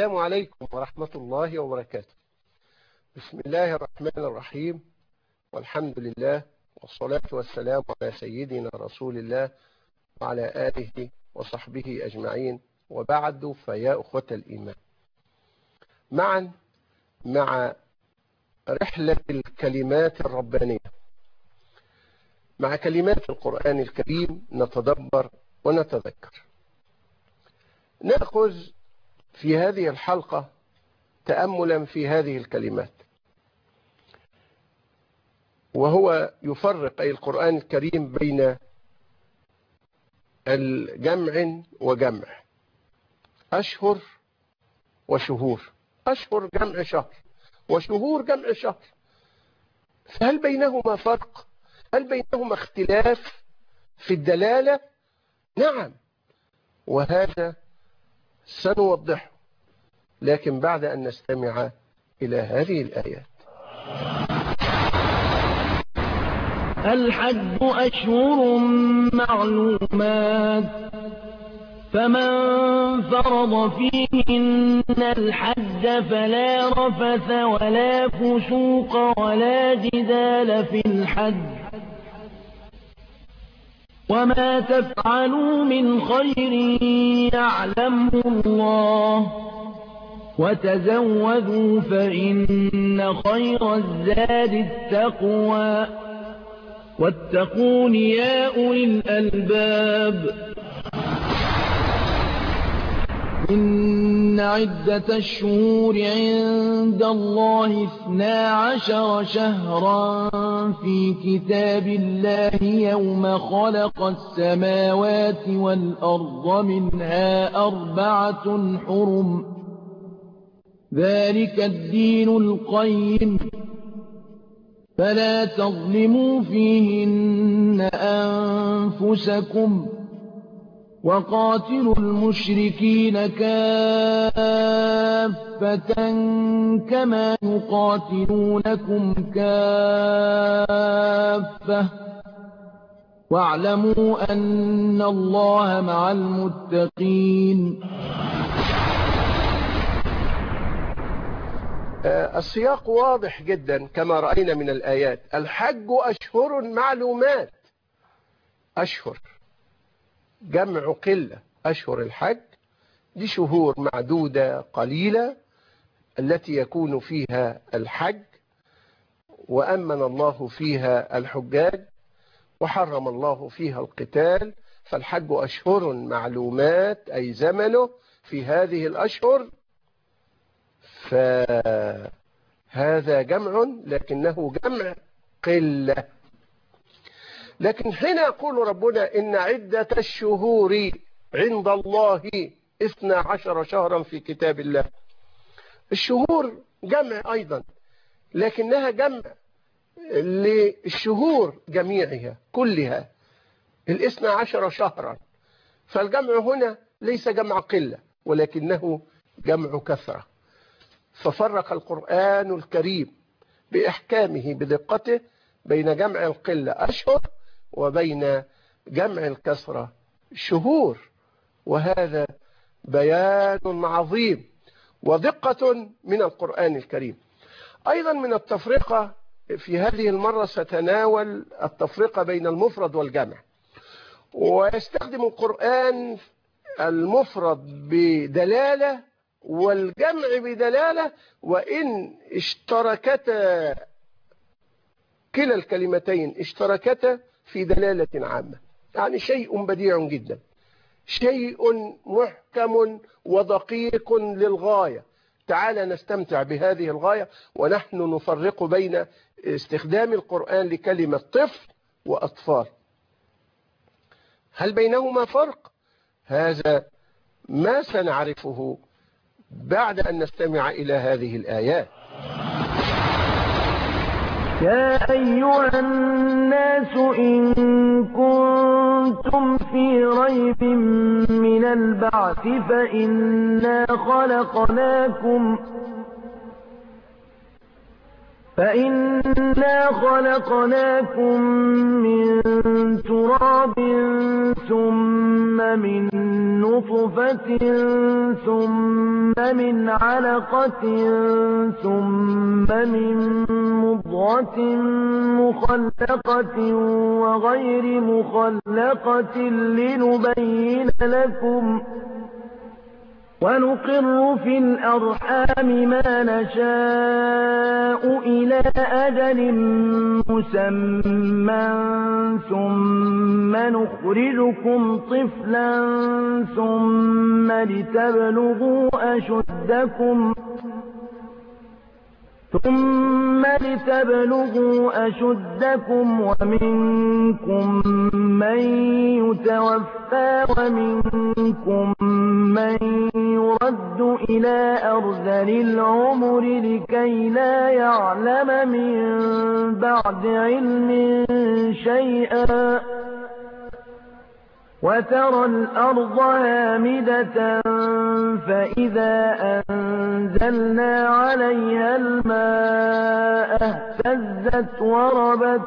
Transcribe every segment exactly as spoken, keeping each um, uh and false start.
السلام عليكم ورحمة الله وبركاته. بسم الله الرحمن الرحيم، والحمد لله والصلاة والسلام على سيدنا رسول الله وعلى آله وصحبه أجمعين، وبعد، فيا أخوة الإيمان، معا مع رحلة الكلمات الربانية، مع كلمات القرآن الكريم نتدبر ونتذكر. نأخذ في هذه الحلقة تأملا في هذه الكلمات، وهو يفرق أي القرآن الكريم بين الجمع وجمع، أشهر وشهور. أشهر جمع شهر، وشهور جمع شهر، فهل بينهما فرق؟ هل بينهما اختلاف في الدلالة؟ نعم، وهذا سنوضحه، لكن بعد أن نستمع إلى هذه الآيات. الحج أشهر معلومات، فمن فرض فيهن الحج فلا رفث ولا فسوق ولا جدال في الحج، وما تفعلوا من خير يعلمه الله، وتزودوا فإن خير الزاد التقوى، واتقون يا أولي الألباب. إن عدة الشهور عند الله اثنا عشر شهرا في كتاب الله يوم خلق السماوات والأرض منها أربعة حرم، ذلك الدين القيم، فلا تظلموا فيهن أنفسكم، وقاتلوا المشركين كافة كما يقاتلونكم كافة، واعلموا أن الله مع المتقين. السياق واضح جدا كما رأينا من الآيات. الحج أشهر معلومات، أشهر جمع قلة. أشهر الحج دي شهور معدودة قليلة التي يكون فيها الحج، وأمن الله فيها الحجاج، وحرم الله فيها القتال. فالحج أشهر معلومات، أي زمنه في هذه الأشهر. فهذا جمع، لكنه جمع قلة. لكن حين يقول ربنا إن عدة الشهور عند الله اثنا عشر شهرا في كتاب الله، الشهور جمع أيضا، لكنها جمع للشهور جميعها كلها الاثنى عشر شهرا. فالجمع هنا ليس جمع قلة، ولكنه جمع كثرة. ففرق القرآن الكريم بإحكامه بدقته بين جمع القلة أشهر وبين جمع الكثرة شهور، وهذا بيان عظيم ودقة من القرآن الكريم. أيضا من التفرقة في هذه المرة ستناول التفرقة بين المفرد والجمع، ويستخدم القرآن المفرد بدلالة والجمع بدلالة، وإن اشتركتا كلا الكلمتين اشتركتا في دلالة عامة. يعني شيء بديع جدا، شيء محكم ودقيق للغاية. تعالى نستمتع بهذه الغاية ونحن نفرق بين استخدام القرآن لكلمة طفل وأطفال. هل بينهما فرق؟ هذا ما سنعرفه بعد أن نستمع إلى هذه الآيات. يا أيها الناس إن كنتم في ريب من البعث فإنا خلقناكم فإنا خلقناكم من تراب ثم من نطفة ثم من علقة ثم من مضغة مخلقة وغير مخلقة لنبين لكم ونقر في الأرحام ما نشاء إلى أجل مسمى ثم نخرجكم طفلا ثم لتبلغوا أشدكم ثم لتبلغوا أشدكم ومنكم من يتوفى ومنكم من يرد إلى أرذل العمر لكي لا يعلم من بعد علم شيئا وترى الأرض هامدة فإذا أنزلنا عليها الماء اهتزت وربت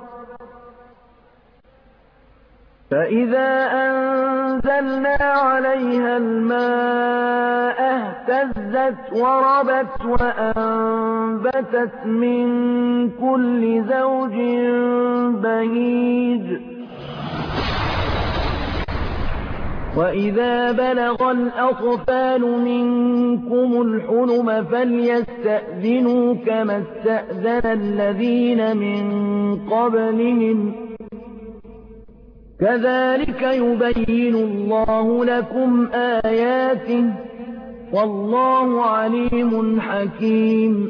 فإذا أنزلنا عليها الماء اهتزت وربت وأنبتت من كل زوج بهيج وإذا بلغ الأطفال منكم الحلم فليستأذنوا كما استأذن الذين من قبلهم كذلك يبين الله لكم آياته والله عليم حكيم.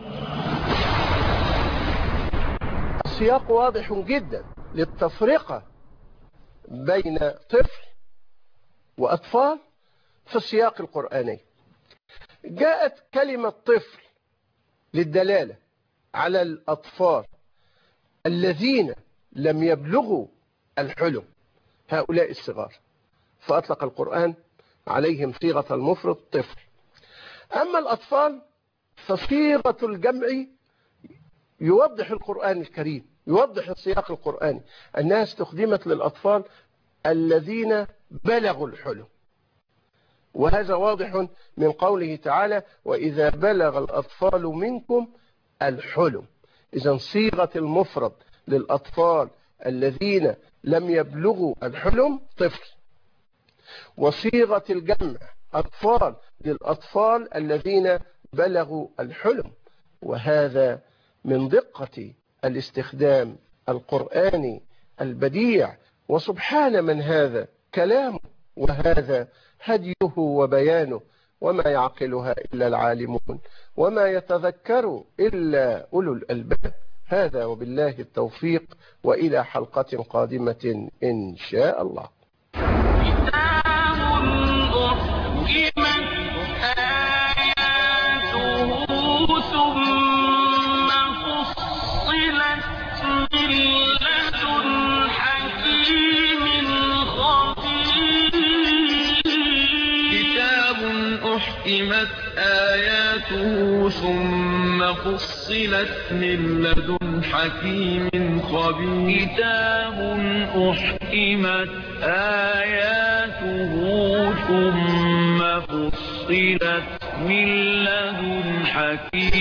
السياق واضح جدا للتفرقة بين طفل وأطفال في السياق القرآني. جاءت كلمة طفل للدلالة على الأطفال الذين لم يبلغوا الحلم، هؤلاء الصغار، فأطلق القرآن عليهم صيغة المفرد طفل. أما الأطفال فصيغة الجمع يوضح القرآن الكريم، يوضح السياق القرآني أنها استخدمت للأطفال الذين بلغوا الحلم، وهذا واضح من قوله تعالى وإذا بلغ الأطفال منكم الحلم. إذن صيغة المفرد للأطفال الذين لم يبلغوا الحلم طفل، وصيغة الجمع أطفال للأطفال الذين بلغوا الحلم، وهذا من دقة الاستخدام القرآني البديع. وسبحان من هذا كلامه وهذا هديه وبيانه، وما يعقلها إلا العالمون وما يتذكر إلا أولو الألباب. هذا وبالله التوفيق، وإلى حلقة قادمة إن شاء الله. أحكمت آياته ثم فصلت من لدن حكيم خبير. كتاب أحكمت آياته ثم فصلت من لدن حكيم